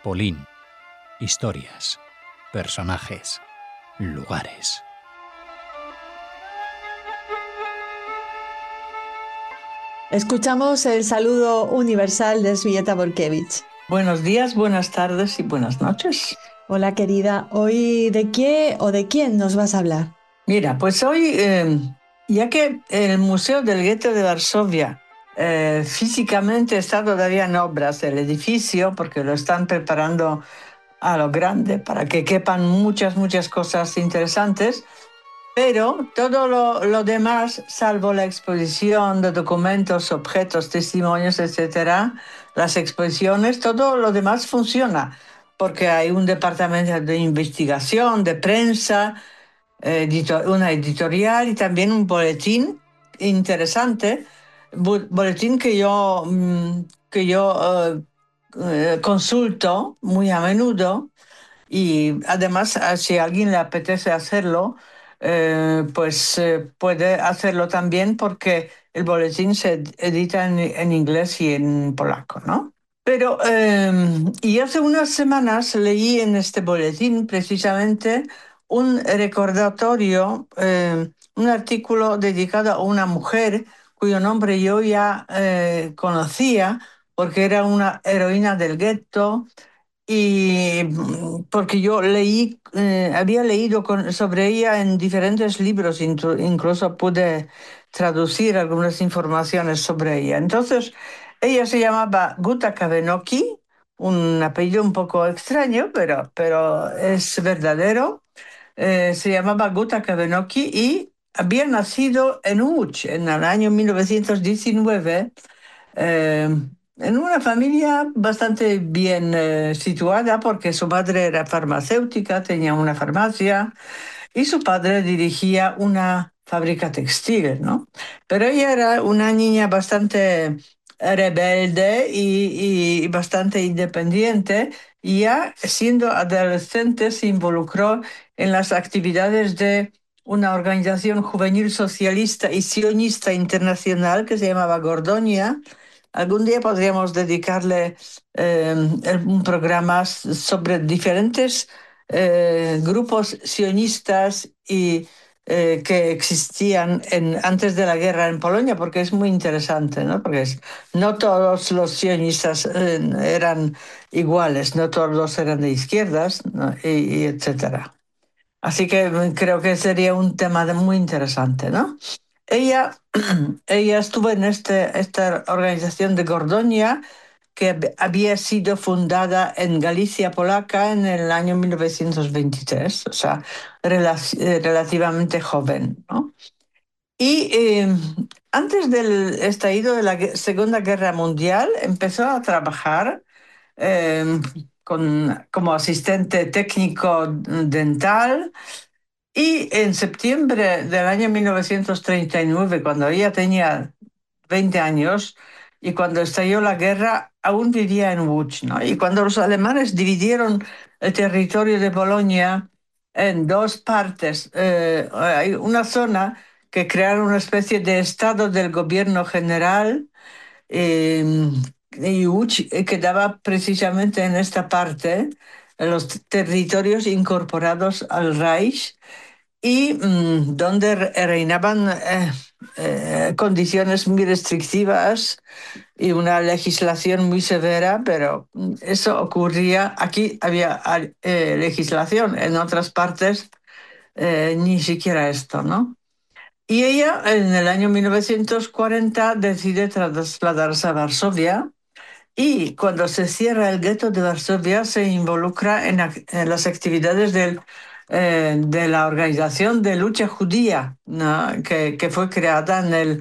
Polín. Historias, personajes, lugares. Escuchamos el saludo universal de Sujeta Borkevich. Buenos días, buenas tardes y buenas noches. Hola querida, ¿hoy de qué o de quién nos vas a hablar? Mira, pues hoy, ya que el Museo del Gueto de Varsovia físicamente está todavía en obras, el edificio, porque lo están preparando a lo grande para que quepan muchas cosas interesantes, pero todo lo demás, salvo la exposición de documentos, objetos, testimonios, etcétera, las exposiciones, todo lo demás funciona, porque hay un departamento de investigación, de prensa, una editorial y también un boletín interesante, boletín que yo consulto muy a menudo. Y además, si a alguien le apetece hacerlo, pues puede hacerlo también porque el boletín se edita en inglés y en polaco, ¿no? Pero, y hace unas semanas leí en este boletín precisamente un recordatorio, un artículo dedicado a una mujer cuyo nombre yo ya conocía porque era una heroína del gueto y porque yo había leído sobre ella en diferentes libros, incluso pude traducir algunas informaciones sobre ella. Entonces, ella se llamaba Guta Kavenoki, un apellido un poco extraño, pero es verdadero. Se llamaba Guta Kavenoki y había nacido en Łódź en el año 1919, eh, en una familia bastante bien situada, porque su madre era farmacéutica, tenía una farmacia, y su padre dirigía una fábrica textil, ¿no? Pero ella era una niña bastante rebelde y bastante independiente, y ya siendo adolescente se involucró en las actividades de una organización juvenil socialista y sionista internacional que se llamaba Gordonia. Algún día podríamos dedicarle un programa sobre diferentes grupos sionistas que existían antes de la guerra en Polonia, porque es muy interesante, ¿no? Porque no todos los sionistas eran iguales, no todos eran de izquierdas, ¿no? y etcétera. Así que creo que sería un tema muy interesante, ¿no? Ella, ella estuvo en esta organización de Gordonia, que había sido fundada en Galicia polaca en el año 1923, o sea, relativamente joven, ¿no? Y antes del estallido de la Segunda Guerra Mundial empezó a trabajar eh, como asistente técnico dental, y en septiembre del año 1939, cuando ella tenía 20 años y cuando estalló la guerra, aún vivía en Łódź, ¿no? Y cuando los alemanes dividieron el territorio de Polonia en dos partes, hay una zona que crearon una especie de estado del gobierno general, eh, y Łódź quedaba precisamente en esta parte, en los territorios incorporados al Reich, y donde reinaban condiciones muy restrictivas y una legislación muy severa, pero eso ocurría, aquí había legislación, en otras partes ni siquiera esto, ¿no? Y ella en el año 1940 decide trasladarse a Varsovia, y cuando se cierra el gueto de Varsovia se involucra en las actividades de la Organización de Lucha Judía, ¿no? que fue creada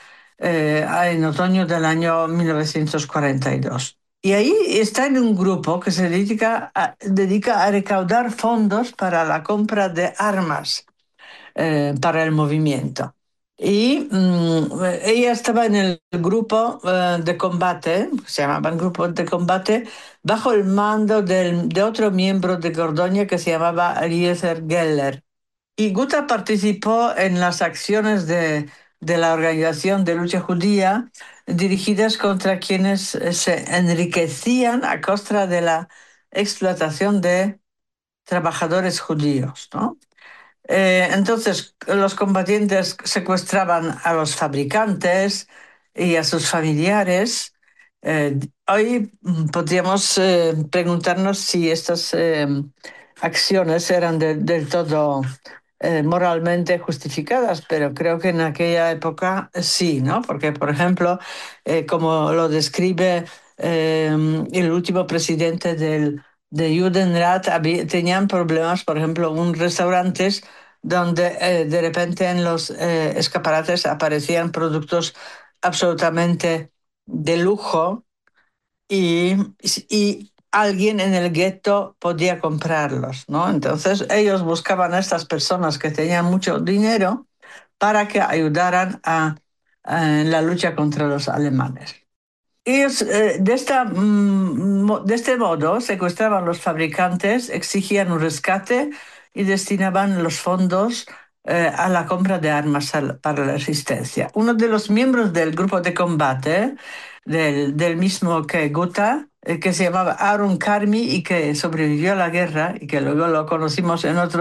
en otoño del año 1942. Y ahí está en un grupo que se dedica a recaudar fondos para la compra de armas para el movimiento. Y ella estaba en el grupo de combate, se llamaban grupos de combate, bajo el mando de otro miembro de Gordonia que se llamaba Eliezer Geller. Y Guta participó en las acciones de la Organización de Lucha Judía dirigidas contra quienes se enriquecían a costa de la explotación de trabajadores judíos, ¿no? Entonces, los combatientes secuestraban a los fabricantes y a sus familiares. Hoy podríamos preguntarnos si estas acciones eran del todo moralmente justificadas, pero creo que en aquella época sí, ¿no? Porque, por ejemplo, como lo describe el último presidente de Judenrat, tenían problemas, por ejemplo, un restaurantes donde de repente en los escaparates aparecían productos absolutamente de lujo y, y alguien en el gueto podía comprarlos, ¿no? Entonces ellos buscaban a estas personas que tenían mucho dinero para que ayudaran en la lucha contra los alemanes. Ellos de este modo secuestraban los fabricantes, exigían un rescate y destinaban los fondos a la compra de armas para la resistencia. Uno de los miembros del grupo de combate, del mismo que Guta, que se llamaba Aaron Karmi y que sobrevivió a la guerra y que luego lo conocimos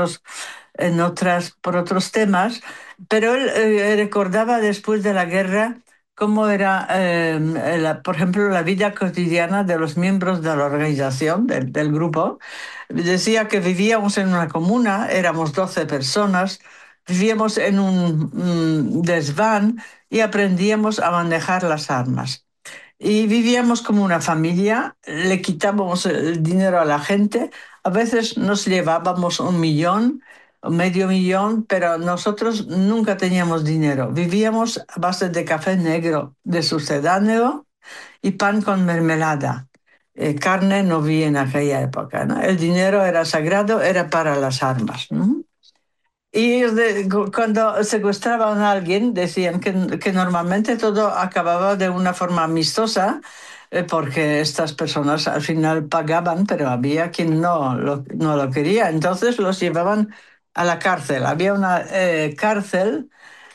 por otros temas, pero él recordaba después de la guerra cómo era, por ejemplo, la vida cotidiana de los miembros de la organización, del grupo. Decía que vivíamos en una comuna, éramos 12 personas, vivíamos en un desván y aprendíamos a manejar las armas. Y vivíamos como una familia, le quitábamos el dinero a la gente, a veces nos llevábamos 1 millón o medio millón, pero nosotros nunca teníamos dinero. Vivíamos a base de café negro de sucedáneo y pan con mermelada. Carne no vi en aquella época, ¿no? El dinero era sagrado, era para las armas, ¿no? Y ellos cuando secuestraban a alguien decían que normalmente todo acababa de una forma amistosa, porque estas personas al final pagaban, pero había quien no lo quería. Entonces los llevaban a la cárcel. Había una cárcel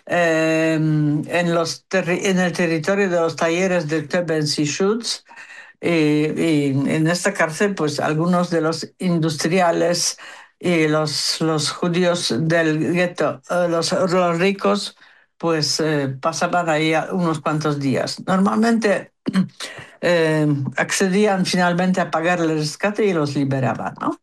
en el territorio de los talleres de Töbens y Schutz. Y en esta cárcel, pues algunos de los industriales y los judíos del gueto, los ricos, pues pasaban ahí unos cuantos días. Normalmente accedían finalmente a pagar el rescate y los liberaban, ¿no?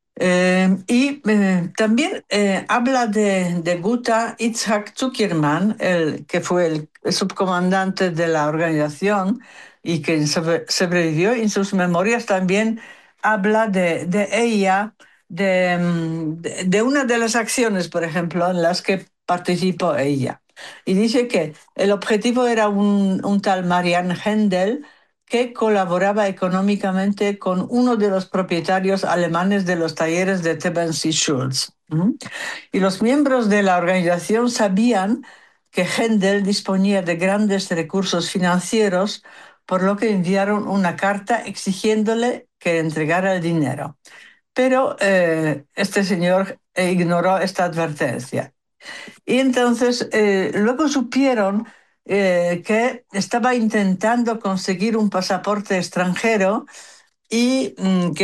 También habla de Guta Itzhak Zuckerman, que fue el subcomandante de la organización y que sobrevivió. En sus memorias también habla de ella, de una de las acciones, por ejemplo, en las que participó ella. Y dice que el objetivo era un tal Marian Händel, que colaboraba económicamente con uno de los propietarios alemanes de los talleres de Töbens y Schulz. Y los miembros de la organización sabían que Händel disponía de grandes recursos financieros, por lo que enviaron una carta exigiéndole que entregara el dinero. Pero este señor ignoró esta advertencia. Y entonces luego supieron que estaba intentando conseguir un pasaporte extranjero y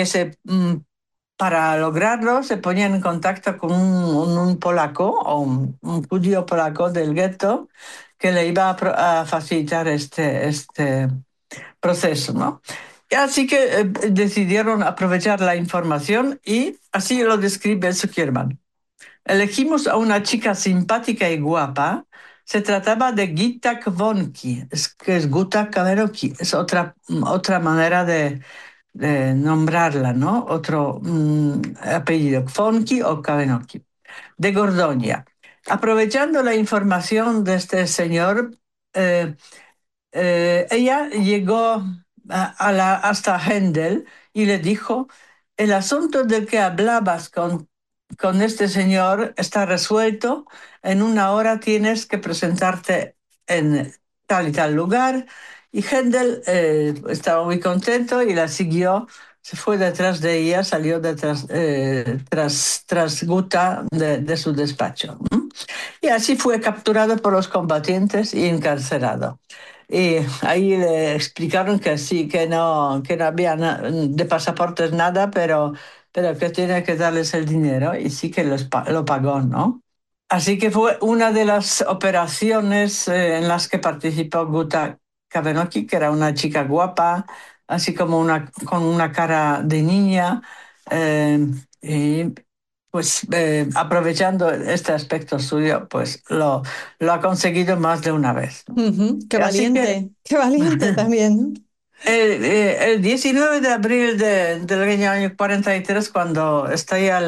para lograrlo se ponían en contacto con un polaco o un judío polaco del gueto que le iba a facilitar este proceso, ¿no? Y así que decidieron aprovechar la información y así lo describe Zuckerman. Elegimos a una chica simpática y guapa. Se trataba de Gita Kvonki, que es Guta Kaveroki. Es otra manera de nombrarla, ¿no? Otro apellido, Kvonki o Kavenoki, de Gordonia. Aprovechando la información de este señor, eh, ella llegó hasta Händel y le dijo, el asunto del que hablabas con este señor está resuelto, en 1 hora tienes que presentarte en tal y tal lugar. Y Händel estaba muy contento y la siguió, se fue detrás de ella, salió detrás, tras Guta de su despacho. Y así fue capturado por los combatientes y encarcelado. Y ahí le explicaron que sí, que no había de pasaportes nada, pero que tiene que darles el dinero y sí que lo pagó, ¿no? Así que fue una de las operaciones en las que participó Guta Cabenoki, que era una chica guapa, así como con una cara de niña, eh, y pues aprovechando este aspecto suyo, pues lo ha conseguido más de una vez, ¿no? Ujú, Así que qué valiente también. el 19 de abril del año 43, cuando estalla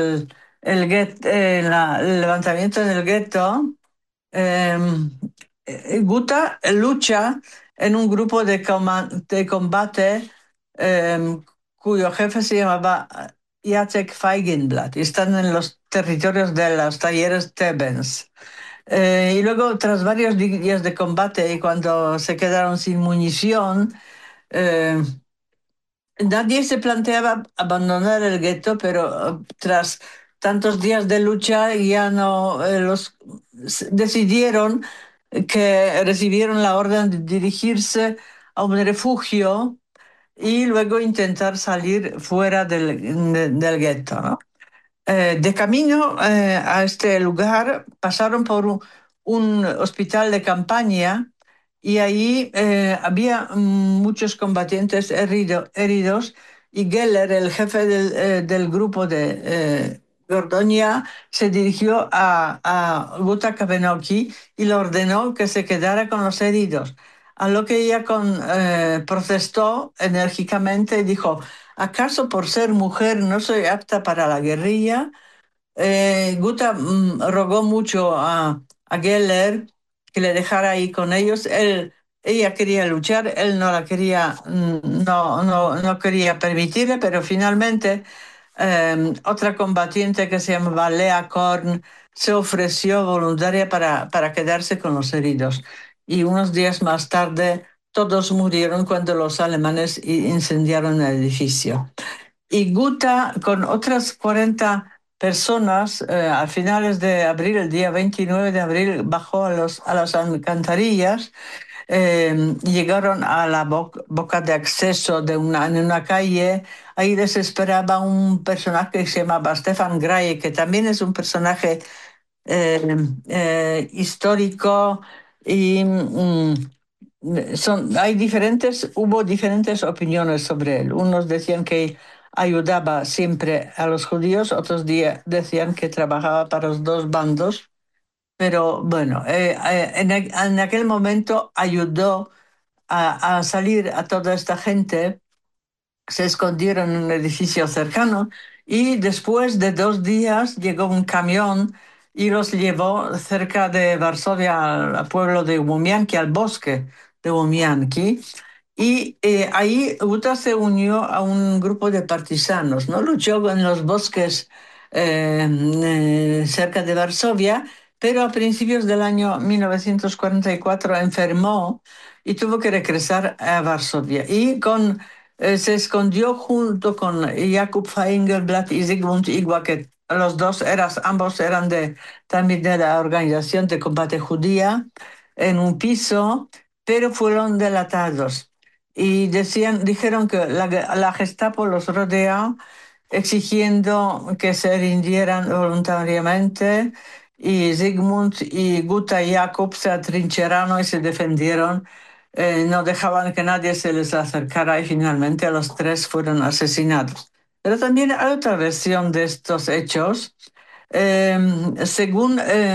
el levantamiento en el gueto, eh, Guta lucha en un grupo de combate cuyo jefe se llamaba Jacek Feigenblatt y están en los territorios de los talleres Tebens. Y luego, tras varios días de combate y cuando se quedaron sin munición, eh, nadie se planteaba abandonar el gueto, pero tras tantos días de lucha ya no decidieron que recibieron la orden de dirigirse a un refugio y luego intentar salir fuera del gueto, ¿no? De camino a este lugar pasaron por un hospital de campaña y ahí había muchos combatientes heridos y Geller, el jefe del grupo de Gordonia, se dirigió a Guta Kapenoki y le ordenó que se quedara con los heridos. A lo que ella protestó enérgicamente y dijo, ¿acaso por ser mujer no soy apta para la guerrilla? Guta rogó mucho a Geller que le dejara ahí con ellos. Ella quería luchar, él no la quería, no quería permitirle, pero finalmente otra combatiente que se llamaba Lea Korn se ofreció voluntaria para quedarse con los heridos. Y unos días más tarde todos murieron cuando los alemanes incendiaron el edificio. Y Guta, con otras 40 personas, a finales de abril, el día 29 de abril, bajó a las alcantarillas, llegaron a la boca de acceso en una calle. Ahí les esperaba un personaje que se llamaba Stefan Graye, que también es un personaje histórico y hubo diferentes opiniones sobre él. Unos decían que ayudaba siempre a los judíos, otros decían que trabajaba para los dos bandos, pero bueno, en aquel momento ayudó a salir a toda esta gente, se escondieron en un edificio cercano y después de 2 días llegó un camión y los llevó cerca de Varsovia al pueblo de Łumianki, al bosque de Łumianki. Y ahí Uta se unió a un grupo de partisanos, ¿no? Luchó en los bosques cerca de Varsovia, pero a principios del año 1944 enfermó y tuvo que regresar a Varsovia. Se escondió junto con Jakub Feigenblatt y Zygmunt Igua, que ambos eran también de la Organización de Combate Judía, en un piso, pero fueron delatados. Y dijeron que la Gestapo los rodea exigiendo que se rindieran voluntariamente y Zygmunt y Guta y Jakob se atrincheraron y se defendieron, no dejaban que nadie se les acercara y finalmente los tres fueron asesinados. Pero también hay otra versión de estos hechos. Según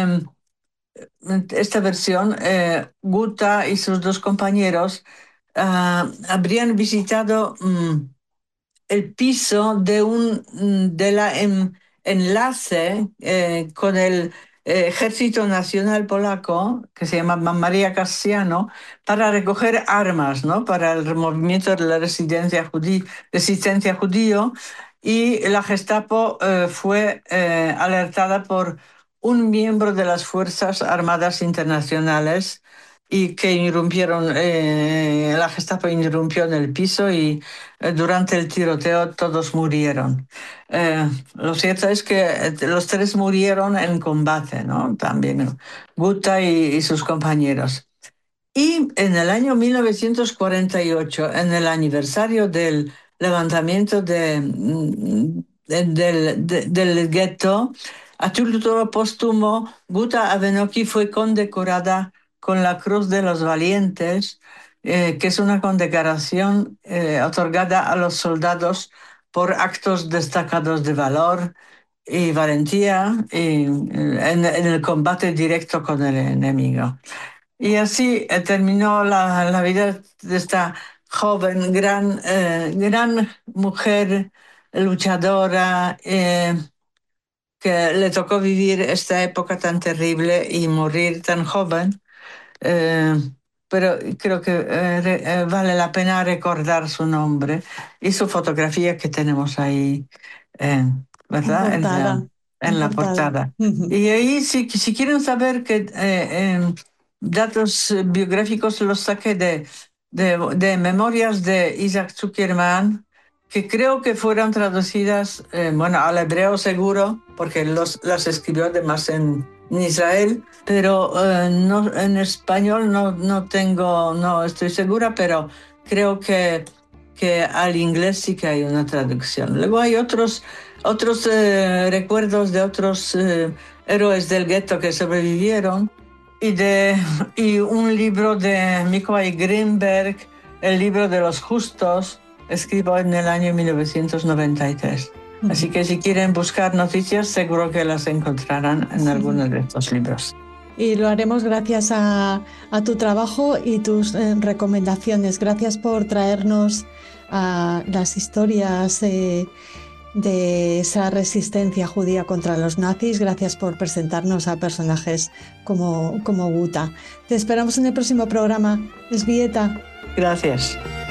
esta versión, Guta y sus dos compañeros habrían visitado el piso de la enlace con el Ejército Nacional Polaco, que se llama María Cassiano, para recoger armas, ¿no? Para el movimiento de la resistencia judío. Y la Gestapo fue alertada por un miembro de las Fuerzas Armadas Internacionales y que la Gestapo irrumpió en el piso y durante el tiroteo todos murieron. Lo cierto es que los tres murieron en combate, ¿no? También Guta y sus compañeros. Y en el año 1948, en el aniversario del levantamiento del gueto, a título póstumo, Guta Avenoki fue condecorada con la Cruz de los Valientes, que es una condecoración otorgada a los soldados por actos destacados de valor y valentía en el combate directo con el enemigo. Y así terminó la vida de esta joven, gran mujer luchadora, que le tocó vivir esta época tan terrible y morir tan joven. Eh, pero creo que vale la pena recordar su nombre y su fotografía que tenemos ahí, eh, En ¿verdad? portada, en En la portada. portada. Y ahí, si quieren saber qué datos biográficos, los saqué de memorias de Isaac Zuckerman, que creo que fueron traducidas, bueno, al hebreo seguro, porque las escribió además en Israel, pero no, en español no estoy segura, pero creo que al inglés sí que hay una traducción. Luego hay otros recuerdos de otros héroes del gueto que sobrevivieron y un libro de Mikołaj Grimberg, el libro de los justos, escrito en el año 1993. Así que si quieren buscar noticias, seguro que las encontrarán en alguno de estos libros. Y lo haremos gracias a tu trabajo y tus recomendaciones. Gracias por traernos las historias de esa resistencia judía contra los nazis. Gracias por presentarnos a personajes como Guta. Te esperamos en el próximo programa. Elżbieta. Gracias.